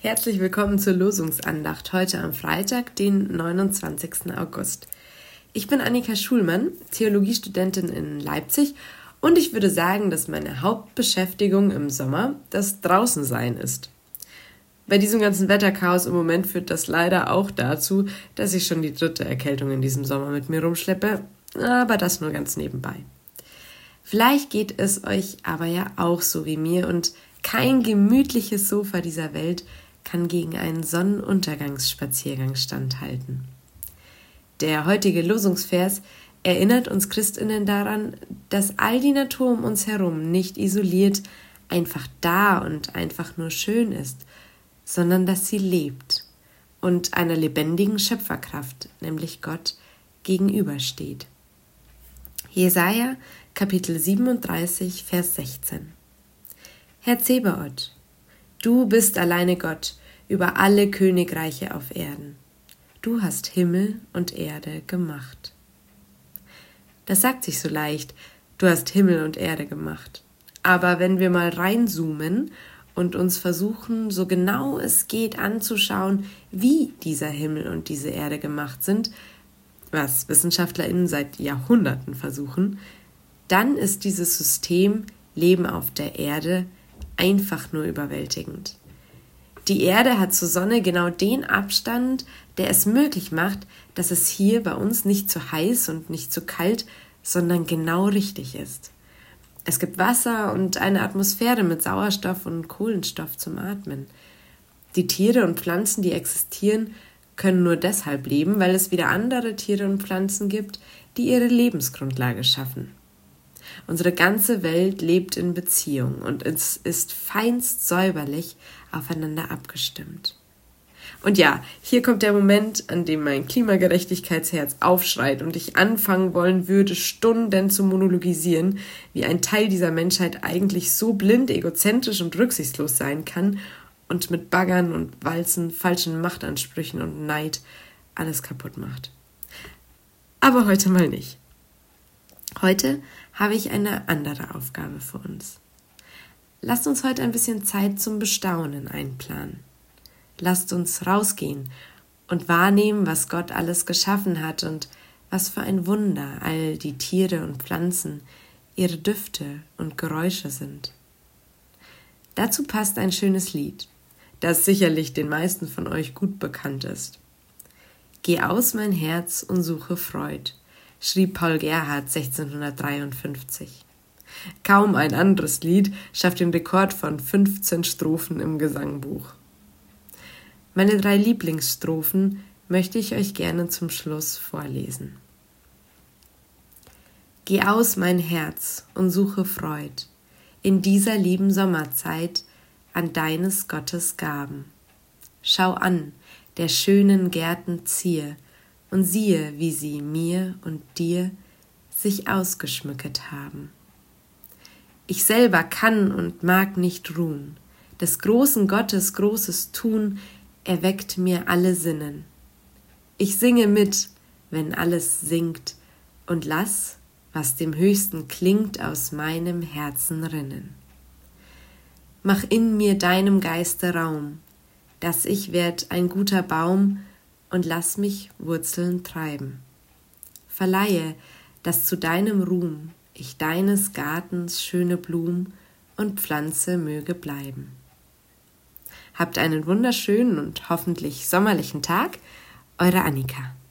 Herzlich willkommen zur Losungsandacht heute am Freitag, den 29. August. Ich bin Annika Schulmann, Theologiestudentin in Leipzig und ich würde sagen, dass meine Hauptbeschäftigung im Sommer das Draußensein ist. Bei diesem ganzen Wetterchaos im Moment führt das leider auch dazu, dass ich schon die 3. Erkältung in diesem Sommer mit mir rumschleppe, aber das nur ganz nebenbei. Vielleicht geht es euch aber ja auch so wie mir und kein gemütliches Sofa dieser Welt kann gegen einen Sonnenuntergangsspaziergang standhalten. Der heutige Losungsvers erinnert uns Christinnen daran, dass all die Natur um uns herum nicht isoliert einfach da und einfach nur schön ist, sondern dass sie lebt und einer lebendigen Schöpferkraft, nämlich Gott, gegenübersteht. Jesaja, Kapitel 37, Vers 16. Herr Zebaoth, du bist alleine Gott über alle Königreiche auf Erden. Du hast Himmel und Erde gemacht. Das sagt sich so leicht, du hast Himmel und Erde gemacht. Aber wenn wir mal reinzoomen und uns versuchen, so genau es geht anzuschauen, wie dieser Himmel und diese Erde gemacht sind, was WissenschaftlerInnen seit Jahrhunderten versuchen, dann ist dieses System Leben auf der Erde einfach nur überwältigend. Die Erde hat zur Sonne genau den Abstand, der es möglich macht, dass es hier bei uns nicht zu heiß und nicht zu kalt, sondern genau richtig ist. Es gibt Wasser und eine Atmosphäre mit Sauerstoff und Kohlenstoff zum Atmen. Die Tiere und Pflanzen, die existieren, können nur deshalb leben, weil es wieder andere Tiere und Pflanzen gibt, die ihre Lebensgrundlage schaffen. Unsere ganze Welt lebt in Beziehung und es ist feinst säuberlich aufeinander abgestimmt. Und ja, hier kommt der Moment, an dem mein Klimagerechtigkeitsherz aufschreit und ich anfangen wollen würde, Stunden zu monologisieren, wie ein Teil dieser Menschheit eigentlich so blind, egozentrisch und rücksichtslos sein kann und mit Baggern und Walzen, falschen Machtansprüchen und Neid alles kaputt macht. Aber heute mal nicht. Heute habe ich eine andere Aufgabe für uns. Lasst uns heute ein bisschen Zeit zum Bestaunen einplanen. Lasst uns rausgehen und wahrnehmen, was Gott alles geschaffen hat und was für ein Wunder all die Tiere und Pflanzen, ihre Düfte und Geräusche sind. Dazu passt ein schönes Lied, das sicherlich den meisten von euch gut bekannt ist. Geh aus, mein Herz, und suche Freud, schrieb Paul Gerhardt 1653. Kaum ein anderes Lied schafft den Rekord von 15 Strophen im Gesangbuch. Meine 3 Lieblingsstrophen möchte ich euch gerne zum Schluss vorlesen. Geh aus, mein Herz, und suche Freud in dieser lieben Sommerzeit an deines Gottes Gaben. Schau an, der schönen Gärten Zier, und siehe, wie sie mir und dir sich ausgeschmücket haben. Ich selber kann und mag nicht ruhen, des großen Gottes großes Tun erweckt mir alle Sinnen. Ich singe mit, wenn alles singt, und lass, was dem Höchsten klingt, aus meinem Herzen rinnen. Mach in mir deinem Geiste Raum, dass ich werd ein guter Baum, und lass mich Wurzeln treiben. Verleihe, dass zu deinem Ruhm ich deines Gartens schöne Blum und Pflanze möge bleiben. Habt einen wunderschönen und hoffentlich sommerlichen Tag, eure Annika.